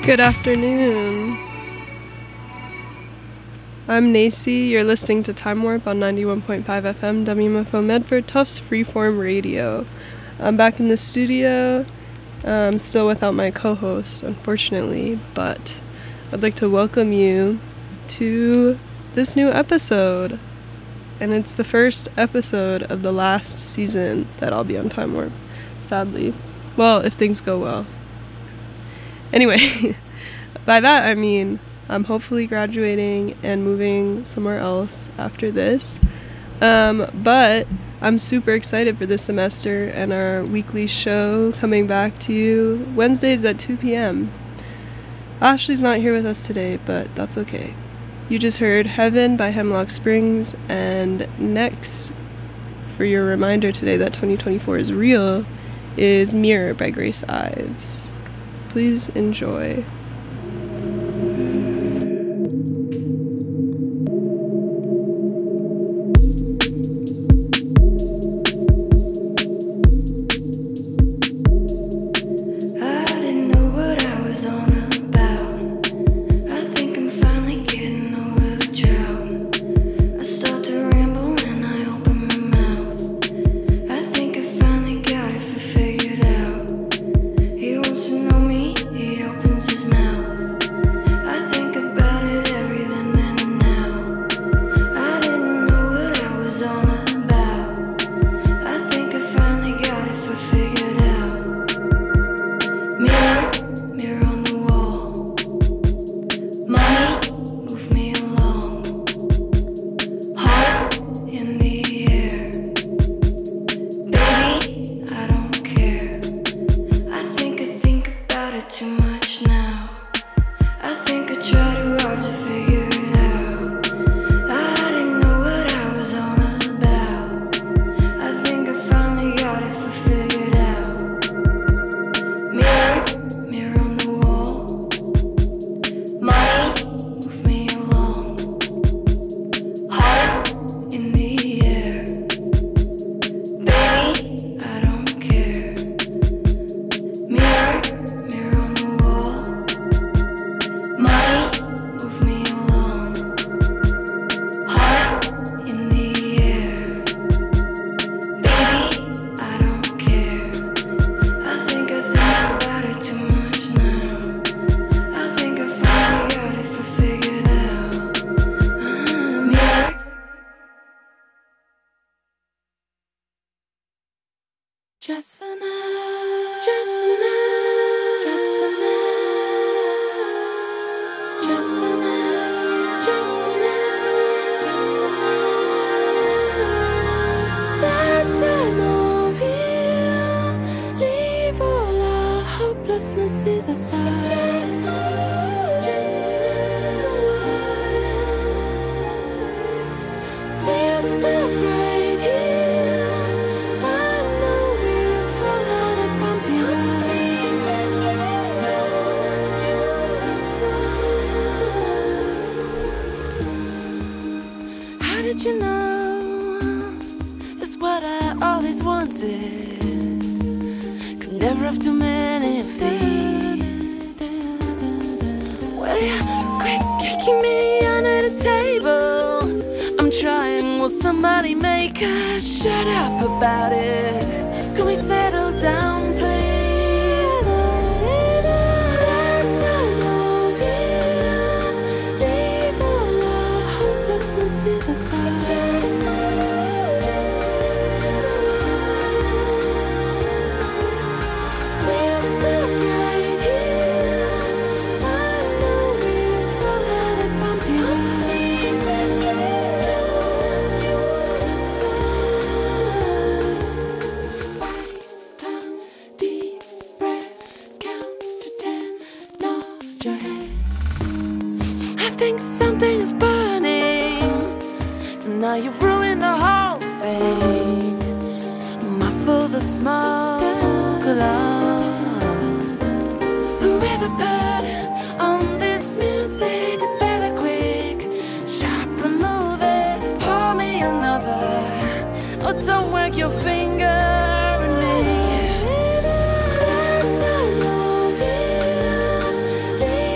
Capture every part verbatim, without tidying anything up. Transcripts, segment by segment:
Good afternoon. I'm Nacy. You're listening to Time Warp on ninety-one point five F M W M F O Medford Tufts Freeform Radio. I'm back in the studio, um, still without my co-host, unfortunately, but I'd like to welcome you to this new episode. And it's the first episode of the last season that I'll be on Time Warp, sadly. Well, if things go well. Anyway, by that I mean I'm hopefully graduating and moving somewhere else after this. Um, but I'm super excited for this semester and our weekly show coming back to you Wednesdays at two p.m. Ashley's not here with us today, but that's okay. You just heard Heaven by Hemlock Springs, and next, for your reminder today that twenty twenty-four is real, is Mirror by Grace Ives. Please enjoy. Just for now, just for now, just for now, just for now, just for now, just for now. It's that time of year. Leave all our hopelessnesses aside. Just for, just for now, till you stop right here. Did you know it's what I always wanted? Could never have too many of these. Well, you quit kicking me under the table. I'm trying, will somebody make us shut up about it? Can we settle down, please? It's that time of year. Leave all our hopelessnesses aside. Something is burning. Now you've ruined the whole thing. Muffle the smoke alarm. Whoever put on this music, better quick, sharp, remove it. Pour me another. Oh, don't work your finger at me. It's that time of year.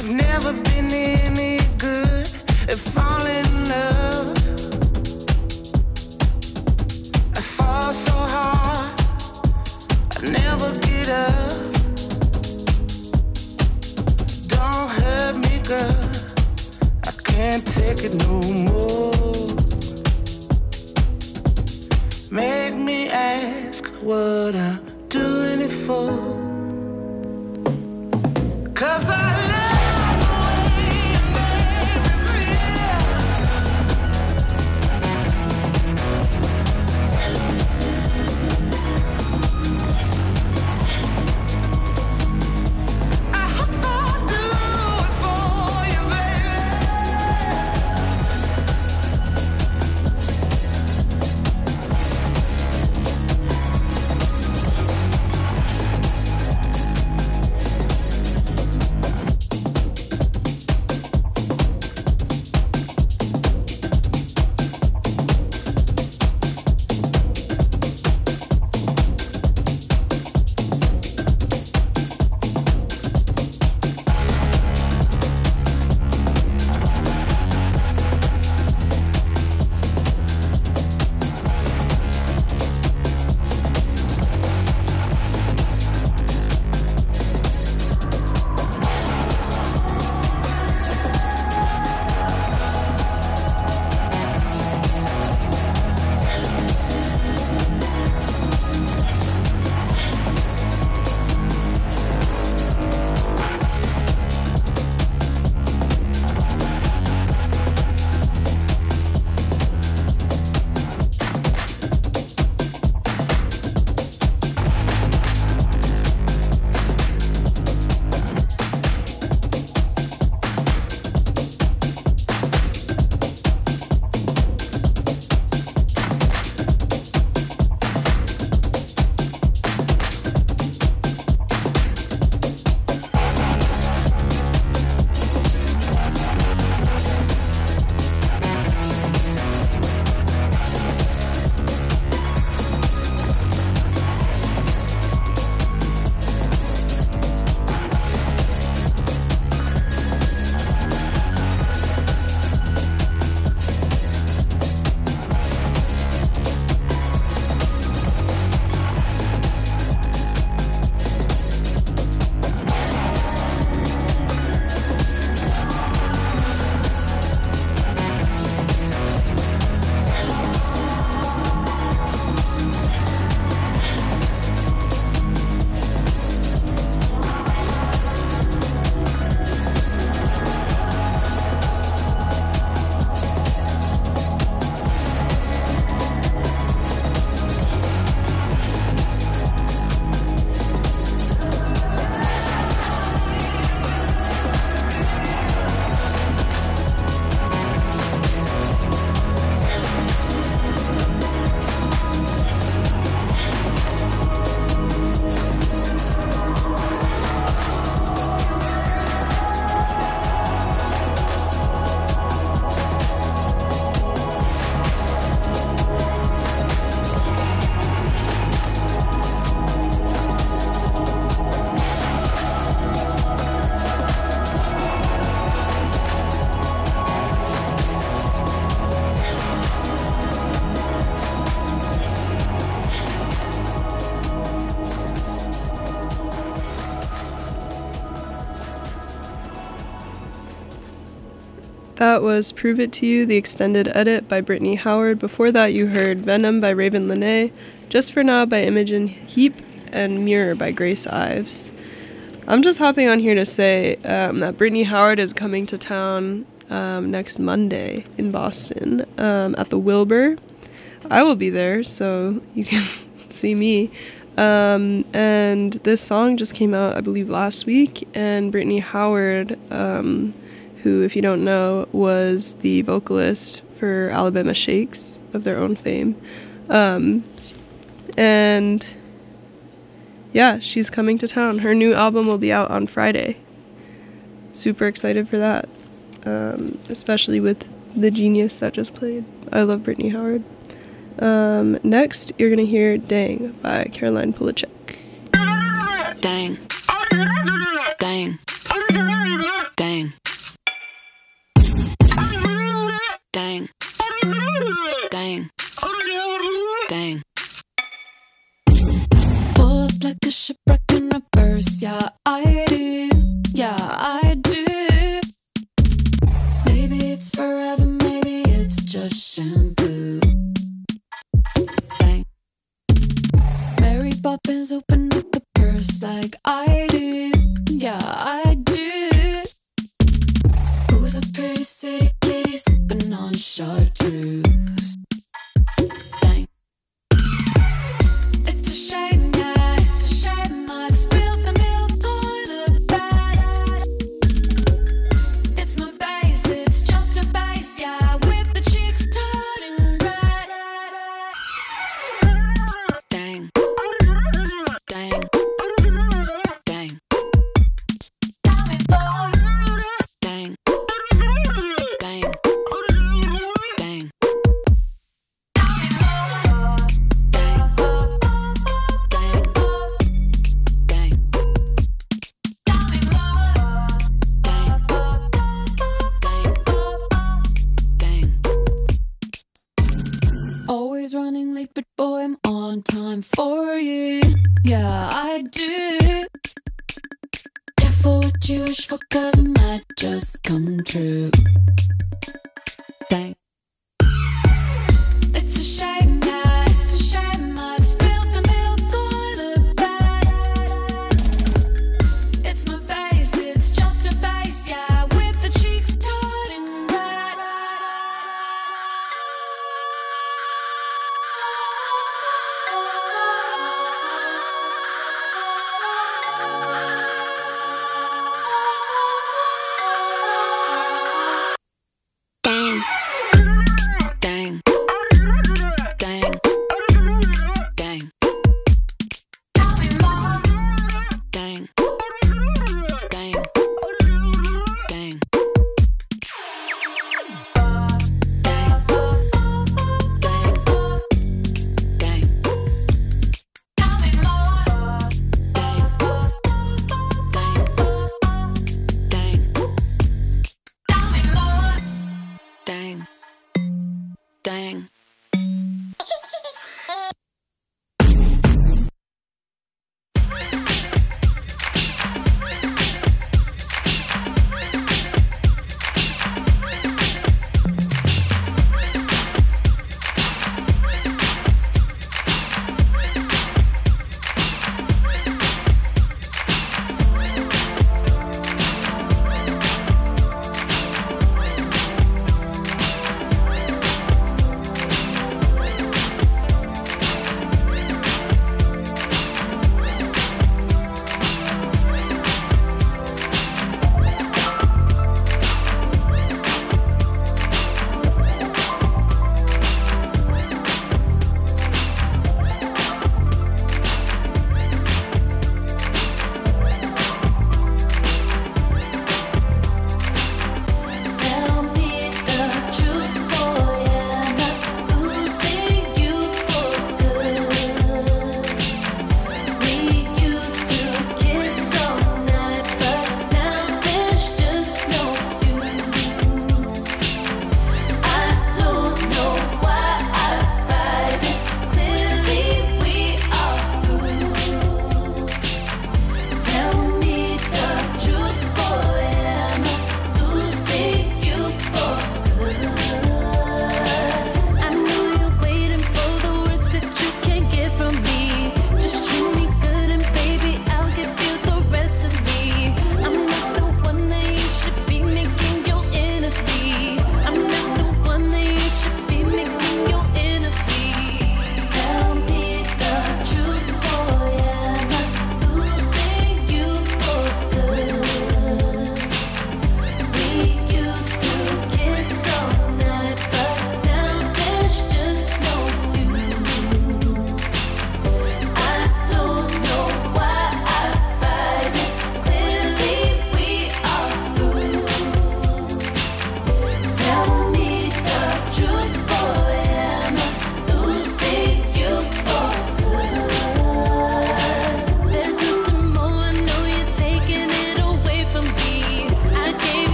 I've never been any good at falling in love. I fall so hard, I never get up. Don't hurt me, girl, I can't take it no more. Make me ask what I'm doing it for. 'Cause I love the way you make me feel. I hope I'll do it for you, That was Prove It To You, the extended edit by Brittany Howard. Before that, you heard Venom by Raven Lenae, Just For Now by Imogen Heap, and Mirror by Grace Ives. I'm just hopping on here to say um, that Brittany Howard is coming to town um, next Monday in Boston um, at the Wilbur. I will be there, so you can see me. Um, and this song just came out, I believe, last week, and Brittany Howard, um, who, if you don't know, was the vocalist for Alabama Shakes of their own fame. Um, and yeah, she's coming to town. Her new album will be out on Friday. Super excited for that, um, especially with the genius that just played. I love Brittany Howard. Um, next, you're going to hear Dang by Caroline Polachek. Dang. Dang. Dang. Dang. Dang. Dang. Pull up like a shipwreck in reverse. Yeah, I do. Yeah, I do. Maybe it's forever, maybe it's just shampoo. Dang. Mary Poppins open up the purse like I do. Yeah, I do. Who's a pretty city kitty sipping on chartreuse? Dang. It's a shame, yeah, it's a shame I spilled the milk on the bed. It's my base, it's just a base, yeah, with the cheeks turning red. Dang. Dang. Dang. Dang. Dang. Dang. Dang. Always running late, but boy, I'm on time for you. Yeah, I do. Careful what you wish for, cause it might just come true. Dang. It's a shame, yeah, it's a shame I spilled the milk on the bed. It's my face, it's just a face, yeah, with the cheeks turning red. Dang.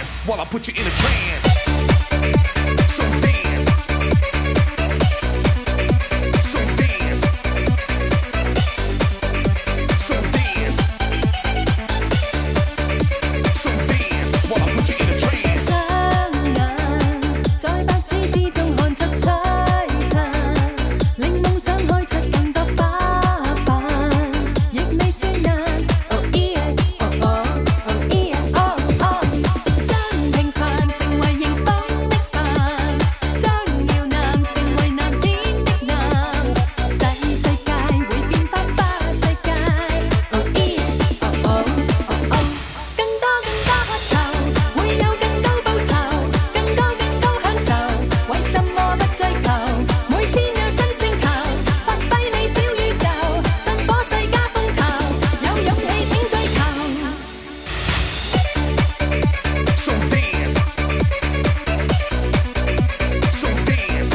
dance while I put you in a trance. So dance. So dance. So dance. So dance while I put you in a trance. 雙眼在白紙之中看出璀璨，令夢想開出更多花瓣，亦未算難。Oh yeah, oh oh, oh yeah, oh oh。將平凡成為迎風的帆，將搖籃成為藍天的藍，細世界會變花花世界。Oh yeah, oh oh, oh oh。更多更多渴求，會有更高報酬，更高更高享受，為什麼不追求？每天有新星球，發揮你小宇宙，振火世家風頭，有勇氣請追求。 So dance. So dance.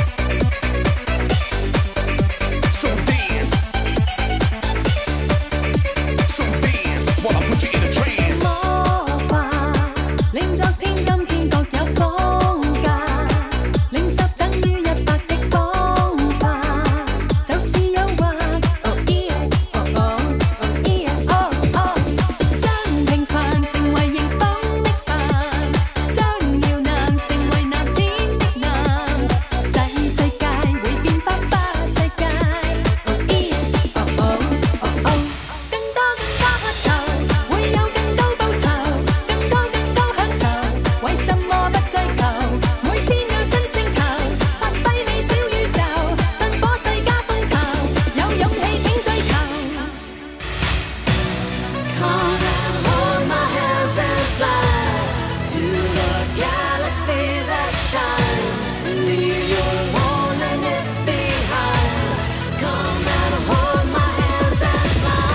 So dance. So dance while I put you in a trance. 魔法令昨天今天各有風格，令十等於一百的方法，就是誘惑。Oh yeah, oh oh, oh yeah, oh oh。將平凡成為迎風的帆，將搖籃成為藍天的藍，細世界會變花花世界。Oh yeah, oh oh, oh oh。更多更多渴求，會有更高報酬，更高更高享受，為什麼不追求？每天有新星球，發揮你小宇宙，振火世家風頭，有勇氣請追求。 Come and hold my hands and fly to the galaxy that shines. Leave your loneliness behind. Come and hold my hands and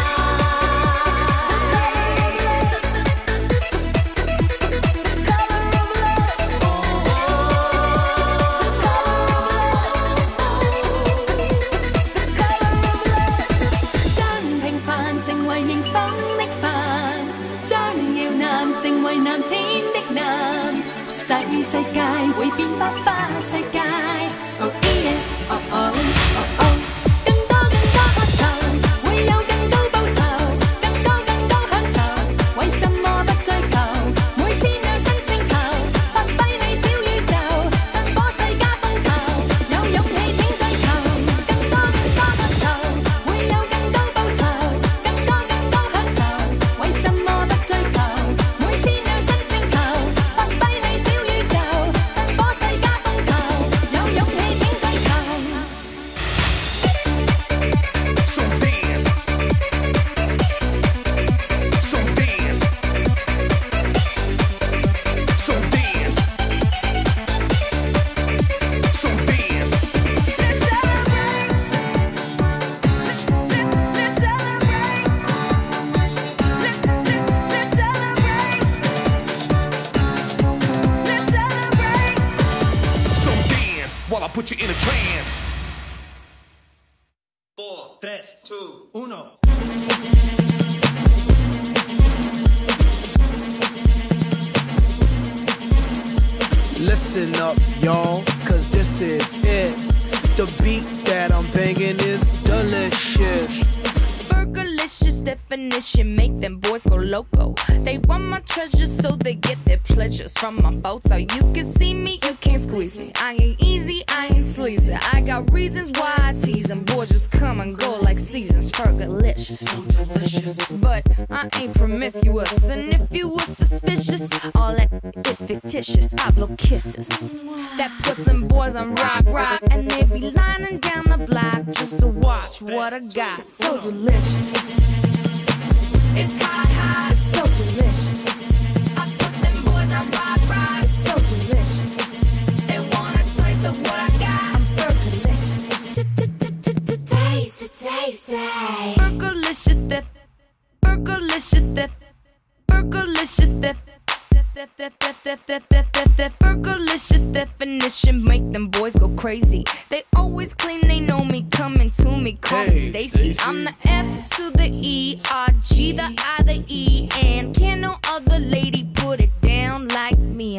fly. 將平凡成為迎風的帆，將搖籃成為藍天的藍，細世界會變花花世界。Oh yeah, oh oh, oh oh。更多更多渴求，會有更高報酬，更高更高享受，為什麼不追求？每天有新星球，發揮你小宇宙，振火世家風頭，有勇氣請追求。更多更多渴求，會有更高報酬，更多更高享受，為什麼不追求？每天有新星球，發揮你小宇宙，振火世家風頭，有勇氣請追求。 So dance. So dance. So dance. So dance. Let's celebrate. Let's celebrate. Let, let, let's celebrate. Let's celebrate. So dance while I put you in a trance. Four, tres, two, uno. Listen up, y'all, cause this is it. The beat that I'm banging is delicious. Burgerlicious definition, make them boys go loco. They want my treasures, so they get their pleasures from my photo. You can see me, you can't squeeze me. I ain't easy, I ain't sleazy. I got reasons why I tease them. Boys just come and go like seasons. Burgerlicious, so delicious. But I ain't promiscuous, and if you were suspicious, all that is fictitious. I blow kisses. That puts them boys on rock, rock, and they be lining down the block just to watch what I got. So delicious. It's hot, hot, it's so delicious. I put them boys on rock, rock, it's so delicious. They want a taste of what I got. I'm burgerlicious. Taste it, taste it. Burgerlicious, def, burgerlicious, def, burgerlicious, def. Burgerlicious definition make them boys go crazy. They always claim they know me, coming to me, call me Hey, Stacy. Stacy. I'm the F to the E, R, G, the I, the E, and can no other lady put it down like me.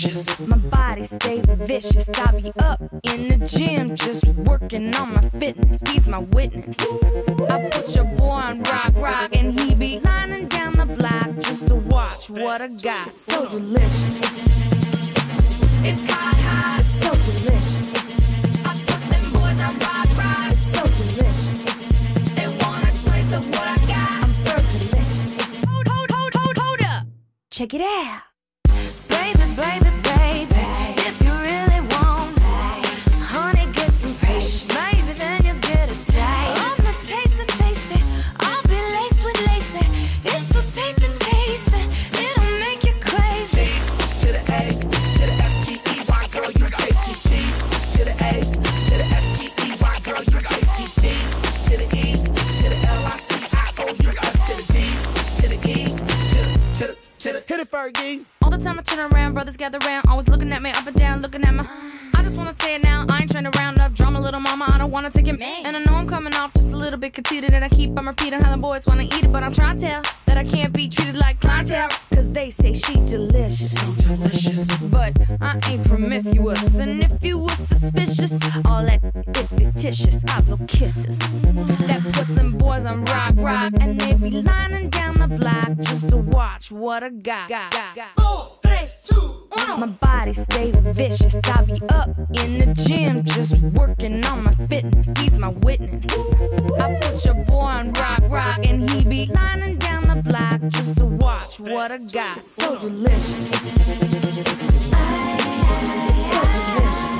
delicious. My body stay vicious. I be up in the gym just working on my fitness. He's my witness. I put your boy on rock, rock, and he be lining down the block just to watch what I got. It's so delicious. It's hot, hot. It's so delicious. I put them boys on rock, rock. It's so delicious. They want a taste of what I got. I'm fergalicious. Hold, hold, hold, hold, hold up. Check it out. Baby, baby, baby, if you really want, honey, get some patience. Maybe then you'll get a taste. I'm a taster, taster. I'll be laced with lacy. It's so tasty, tasty. It'll make you crazy. To the A, to the S T E Y, girl, you tasty. G to the A, to the S T E Y, girl, you tasty. D to the E, to the L I C I O U S to the D, to the E, to the, to the, to the, hit it, Fergie. All the time I turn around, brothers gather round, always looking at me up and down, looking at my. I just wanna say it now, I ain't trying to round up drama, little mama, I don't wanna take it. And I know I'm coming off just a little bit conceited, and I keep on repeating how the boys wanna eat it, but I'm trying to tell that I can't be treated like clientele, cause they say she delicious. So delicious. But I ain't promiscuous, and if you was suspicious, all that is fictitious. I blow kisses that puts them boys on rock, rock, and they be lining down the block just to watch what I got. got, got, got. Four, tres, two, uno. My body stay vicious. I be up in the gym just working on my fitness. He's my witness. I put your boy on rock, rock, and he be lining down the block just to watch what I got. It's so delicious. It's so delicious. It's so delicious.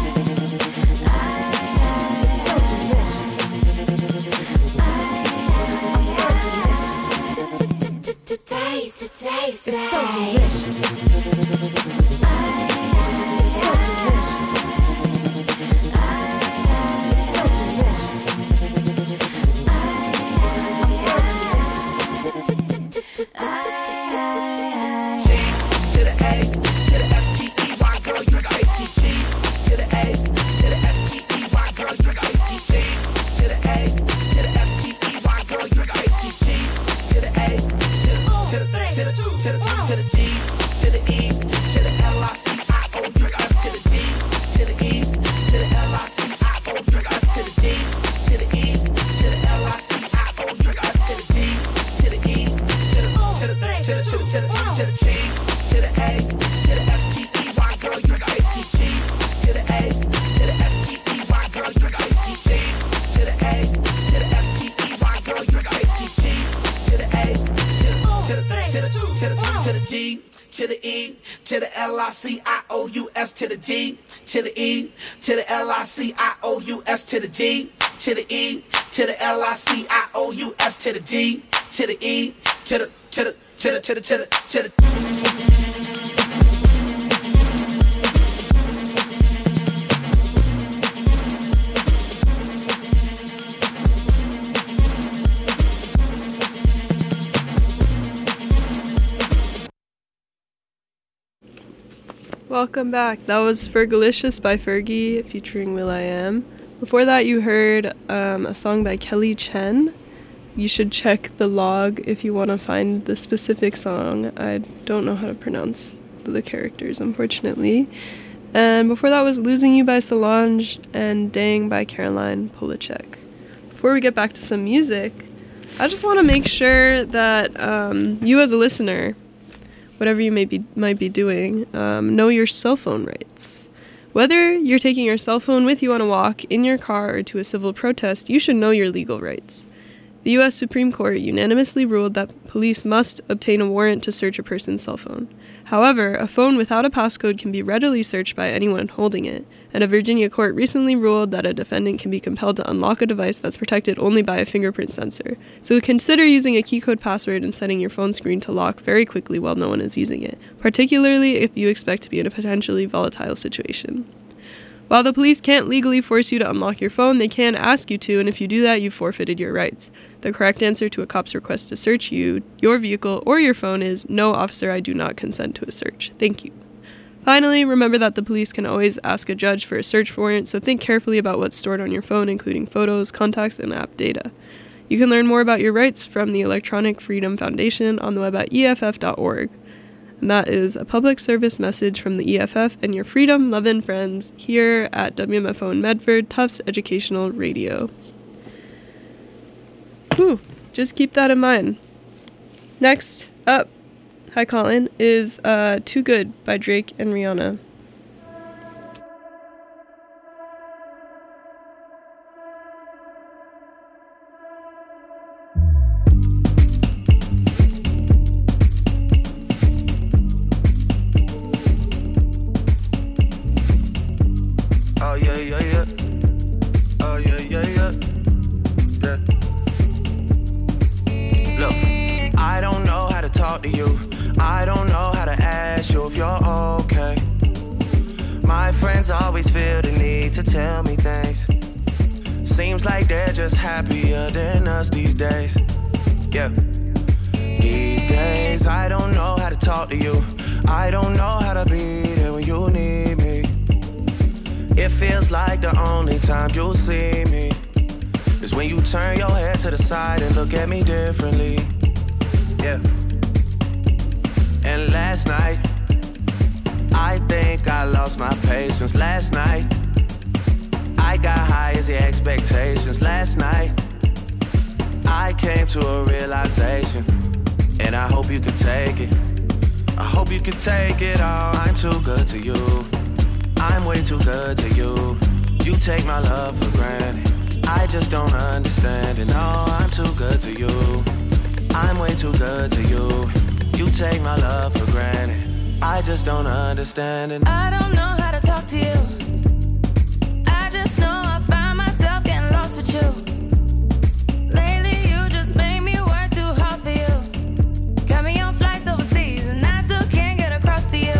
Taste it, taste it. It's so delicious. It's so delicious. It's so delicious. G to the A, to the S T E Y, girl, you tasty. G to the A, to the S T E Y, girl, you tasty. G to the A, to the S T E Y, girl, you tasty. G to the A, to the, to the, to the, to the, to the D, to the E, to the L I C I O U S to the D, to the E, to the L I C I O U S to the D, to the E, to the L I C I O U S to the D, to the E, to the, to the, to the, to the, to the, to the G, to the A, to the S T E Y, girl, you tasty. G to the A, to the S T E Y, girl, you tasty. G to the A, to the S T E Y, girl, you tasty. G to the A, to the, to the, to the, to the, to the D, to the E, to the L I C I O U S to the D, to the E, to the L I C I O U S to the D, to the E, to the L I C I O U S to the D, to the E, to the, to the, to the, to the, to the, to the. Welcome back. That was Fergalicious by Fergie featuring will.i.am. Before that, you heard um, a song by Kelly Chen. You should check the log if you want to find the specific song. I don't know how to pronounce the characters, unfortunately. And before that was Losing You by Solange and Dang by Caroline Polachek. Before we get back to some music, I just want to make sure that um, you as a listener, whatever you may be might be doing, um, know your cell phone rights. Whether you're taking your cell phone with you on a walk, in your car, or to a civil protest, you should know your legal rights. The U S Supreme Court unanimously ruled that police must obtain a warrant to search a person's cell phone. However, a phone without a passcode can be readily searched by anyone holding it, and a Virginia court recently ruled that a defendant can be compelled to unlock a device that's protected only by a fingerprint sensor. So consider using a key code password and setting your phone screen to lock very quickly while no one is using it, particularly if you expect to be in a potentially volatile situation. While the police can't legally force you to unlock your phone, they can ask you to, and if you do that, you've forfeited your rights. The correct answer to a cop's request to search you, your vehicle, or your phone is, "No, officer, I do not consent to a search. Thank you." Finally, remember that the police can always ask a judge for a search warrant, so think carefully about what's stored on your phone, including photos, contacts, and app data. You can learn more about your rights from the Electronic Freedom Foundation on the web at E F F dot org. And that is a public service message from the E F F and your freedom-loving friends here at W M F O in Medford, Tufts Educational Radio. Whew, just keep that in mind. Next up, hi Colin, is uh, Too Good by Drake and Rihanna. Oh yeah, yeah, yeah. Oh yeah, yeah, yeah. Yeah. Look, I don't know how to talk to you. I don't know how to ask you if you're okay. My friends always feel the need to tell me things. Seems like they're just happier than us these days. Yeah. These days, I don't know how to talk to you. I don't know how to be there when you need me. It feels like the only time you'll see me is when you turn your head to the side and look at me differently. Yeah. And last night, I think I lost my patience. Last night, I got high as the expectations. Last night, I came to a realization, and I hope you can take it. I hope you can take it all. I'm too good to you. I'm way too good to you. You take my love for granted. I just don't understand it. No, I'm too good to you. I'm way too good to you. You take my love for granted. I just don't understand it. I don't know how to talk to you. I just know I find myself getting lost with you. Lately you just made me work too hard for you. Got me on flights overseas and I still can't get across to you.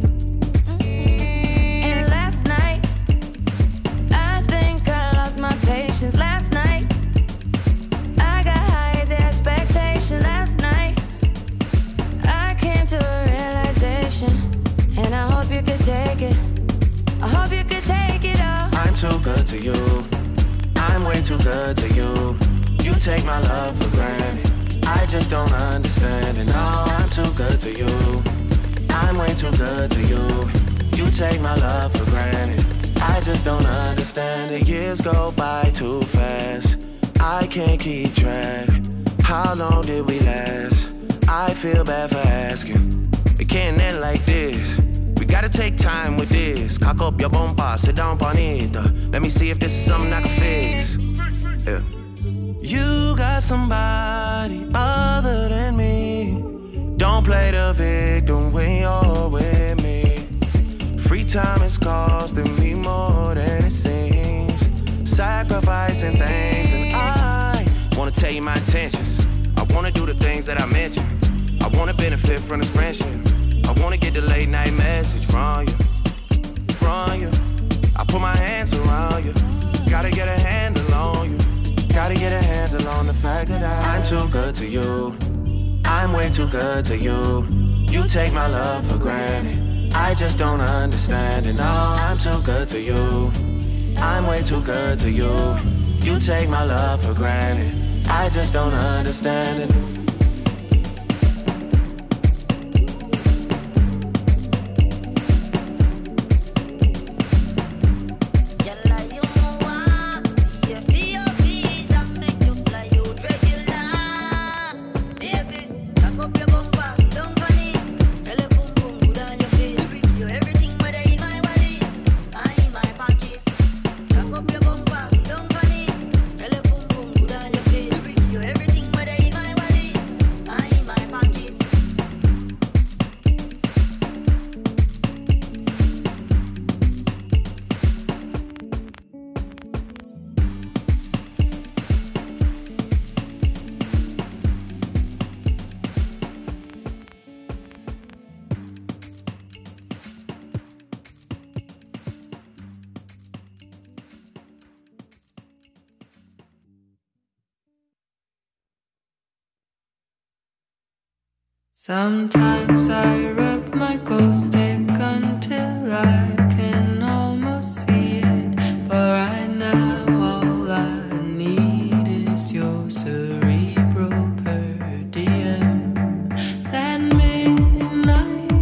And last night, I think I lost my patience. Last night, I got high as the expectation. Last night, I came to a realization, and I hope you could take it. I hope you could take it all. I'm too good to you. I'm way too good to you. You take my love for granted. I just don't understand it. No, I'm too good to you. I'm way too good to you. You take my love for granted. I just don't understand it. Years go by too fast. I can't keep track. How long did we last? I feel bad for asking. It can't end like this. We gotta take time with this. Cock up your bomba, sit down on it. Let me see if this is something I can fix. Yeah. You got somebody other than me. Don't play the victim when you're with me. Free time is costing me more than it seems. Sacrificing things, and I wanna tell you my intentions. I wanna do the things that I mentioned. I wanna benefit from this friendship. I wanna get the late night message from you, from you. I put my hands around you. Gotta get a handle on you. Gotta get a handle on the fact that I, I'm too good to you. I'm way too good to you. You take my love for granted. I just don't understand it. No, I'm too good to you. I'm way too good to you. You take my love for granted. I just don't understand it. Sometimes I rub my ghost stick until I can almost see it. But right now all I need is your cerebral per diem. That midnight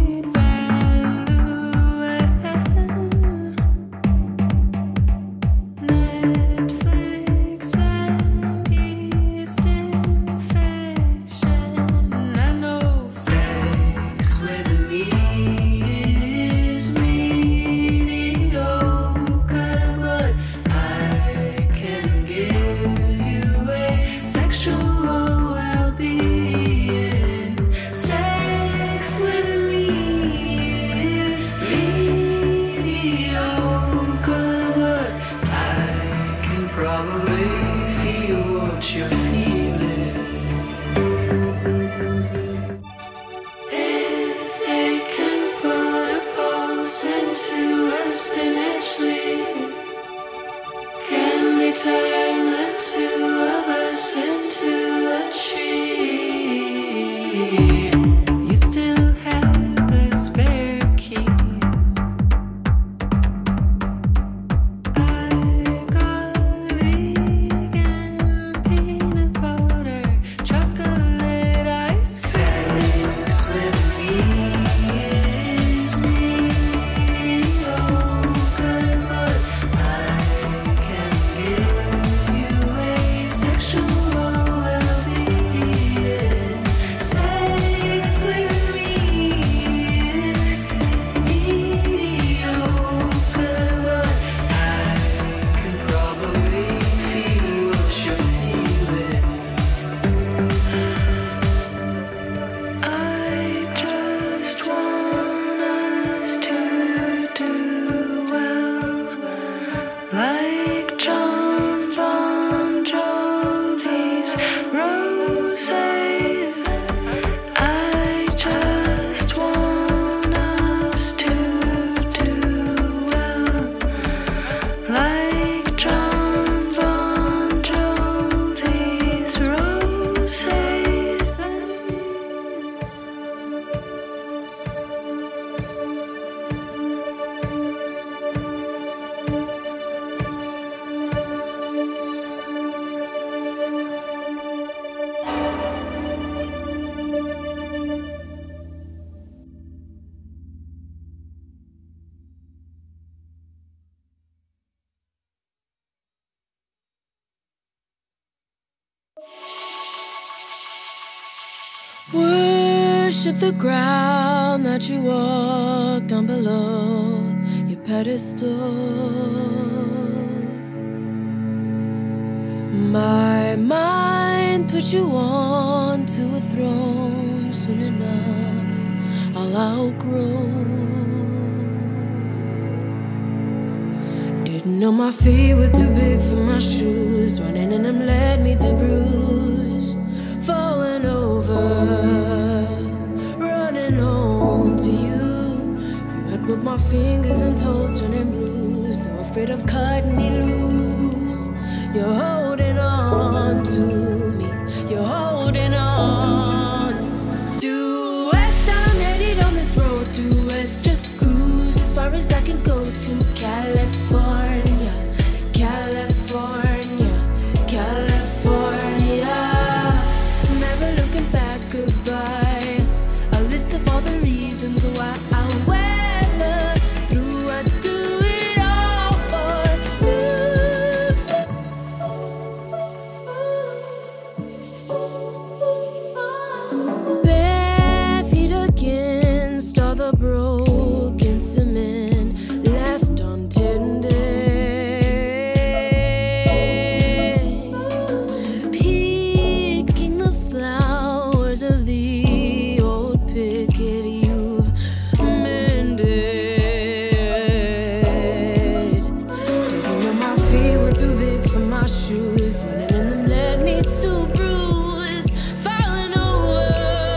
Worship the ground that you walk down below your pedestal. My mind put you on to a throne. Soon enough I'll outgrow. Didn't know my feet were too big for my shoes. Running in them led me to bruise. Falling over, running home to you. You had both my fingers and toes turning blue. So afraid of cutting me loose. You're holding on to me. You're holding on. Due west, I'm headed on this road. Due west, just cruise as far as I can go to California, California, California. Never looking back, goodbye. A list of all the reasons why I weather through. I do it all for you. Bare feet against all the broken cement left untended. Picking the flowers of the old picket you've mended. Didn't know my feet were too big for my shoes. Running in them led me to bruise. Falling over,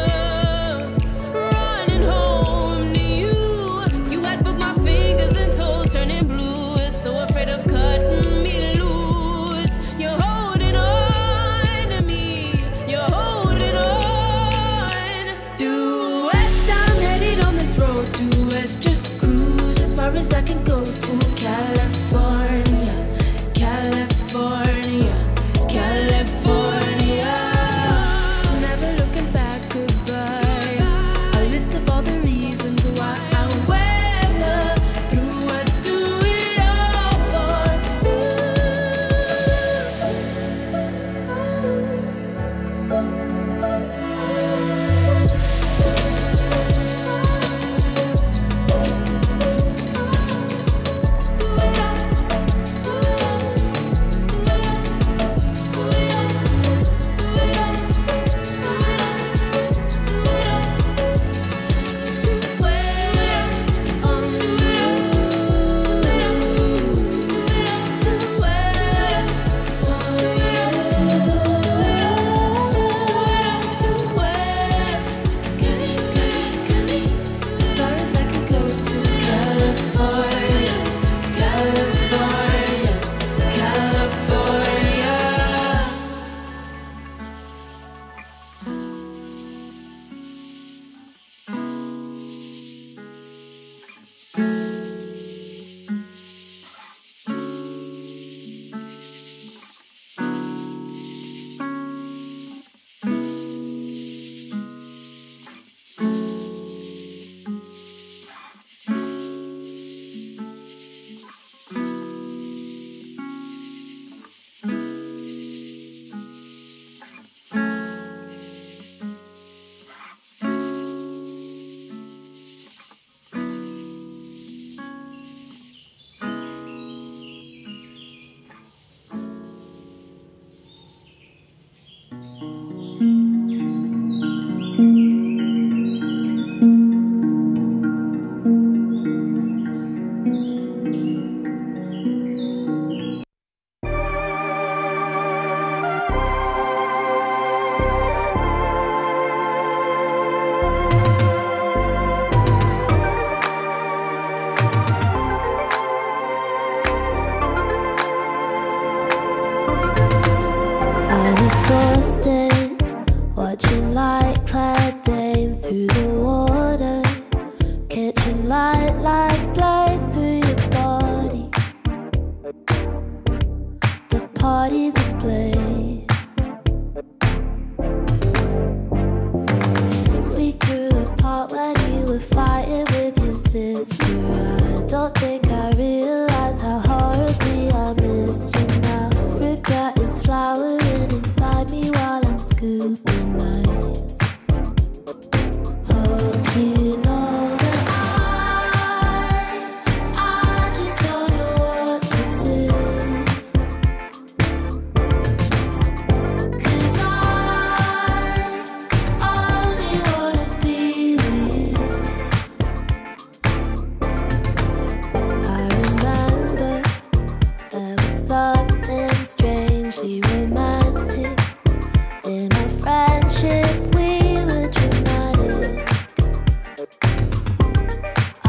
running home to you. You had both my fingers and toes turning blue. So afraid of cutting me loose. You're holding on to me. You're holding on. Due west, I'm headed on this road. Due west, just cruise as far as I can go to California, California, California. Never looking back, goodbye. A list of all the reasons why I weather through. I do it all for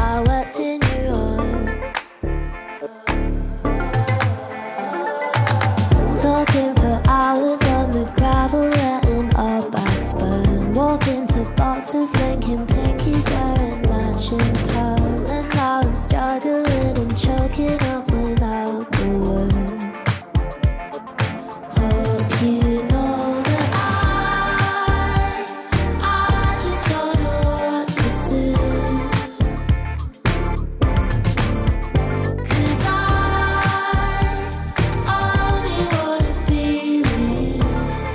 I wept in your arms. Talking for hours on the gravel, letting our backs burn. Walking to boxes, linking pinkies, wearing matching pearl. And now I'm struggling, I'm choking up without the words. Hope you know that I, I just don't know what to do. 'Cause I only wanna be with you.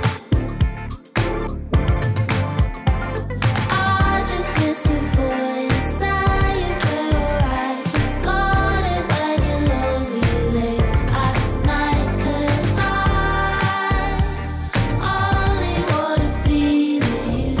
I just miss your voice, saying we're alright. Call it when you're lonely late at night. 'Cause I only wanna be with you.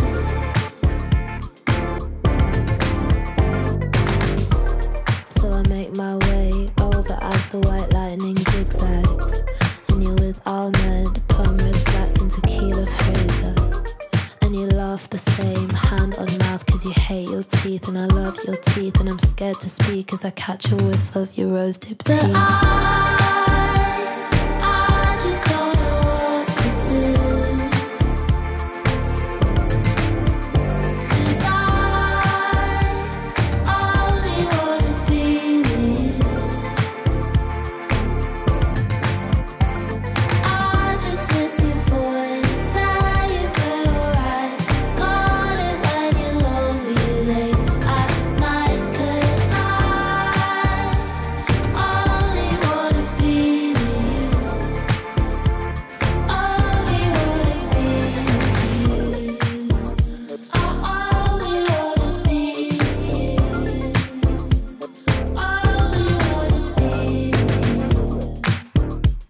So I make my way over as the white lightning zigzags. And you're with Ahmed, plum red slats and tequila Fraser. And you laugh the same, hand on mouth, 'cause you hate your teeth. And I love your teeth, and I'm scared to speak as I catch a whiff of your rose dip tea. But I, I just don't know what to do. 'Cause I only wanna be with you. I just miss your voice, saying we're alright. Call it when you're lonely late at night. 'Cause I only wanna be with you. Only wanna be with you. I only wanna be with you. Only wanna be with you.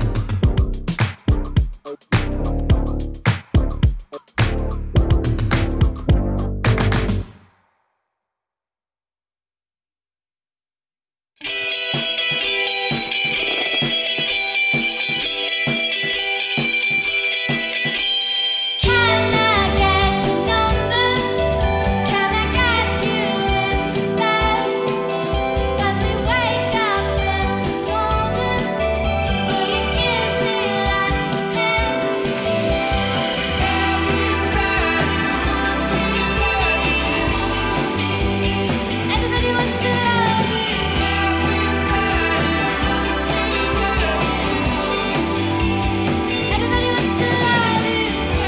Can I get your number? Can I get you into bed? When we wake up in the morning, will you give me lots of head? Everybody wants to love you. Everybody wants to love you.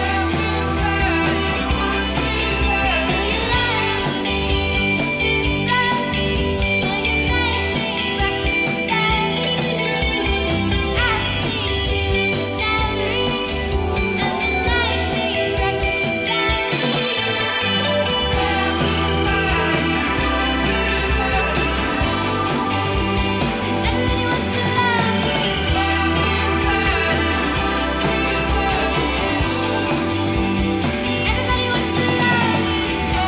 Will you love me to bed? Will you make me breakfast in bed? Ask me to marry, and then make me breakfast in bed. Everybody wants to love you. Everybody wants to love you.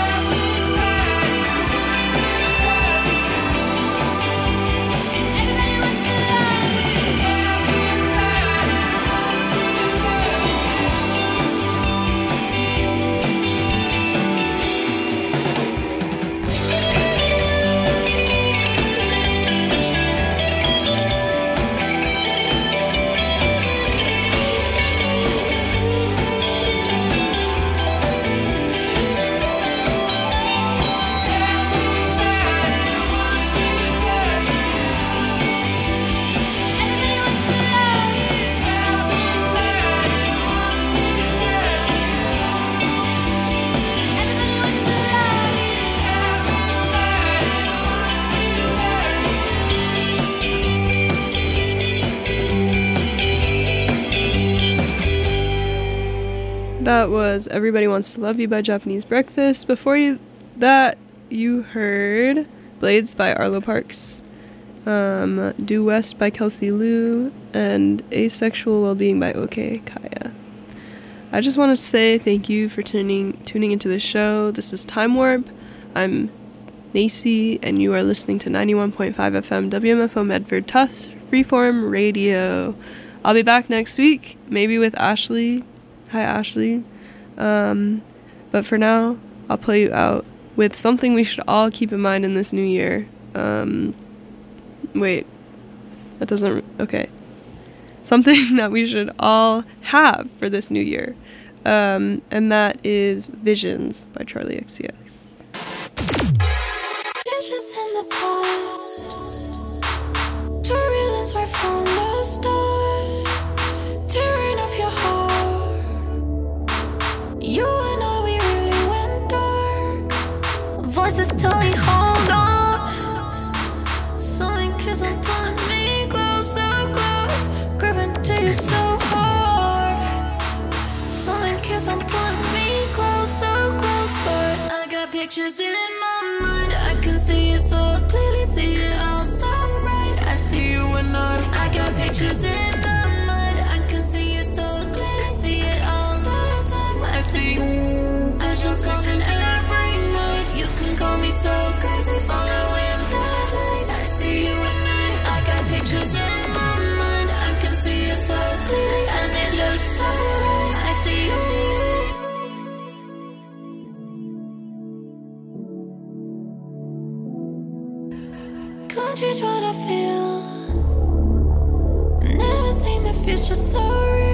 Everybody wants to love Everybody wants to love you. Everybody wants to love That was Everybody Wants to Love You by Japanese Breakfast. Before you that, you heard Blades by Arlo Parks, um, Due West by Kelsey Lou, and Asexual Wellbeing by OK Kaya. I just want to say thank you for tuning tuning into the show. This is Time Warp. I'm Nacy, and you are listening to ninety-one point five F M W M F O Medford Tufts Freeform Radio. I'll be back next week, maybe with Ashley. Hi, Ashley. Um, but for now, I'll play you out with something we should all keep in mind in this new year. Um, wait, that doesn't, okay. Something that we should all have for this new year. Um, and that is Visions by Charlie X C X. Visions in the past, two realize right from the start, tearing up your heart. You and I, we really went dark. Voices tell me hold on. Something kiss on pulling me close, so close, gripping to you so hard. Something kiss on pulling me close, so close, but I got pictures in my mind. I can see it so clearly, see it all so right. I see you and I. I got pictures in my mind. I can see it so clearly, see it all the time. I see visions coming every night. You can call me so crazy, following the light. I see you and I. I got pictures in my mind. I can see it so clearly, and it looks so right. I see you. Can't change what I feel. Never seen the future so real.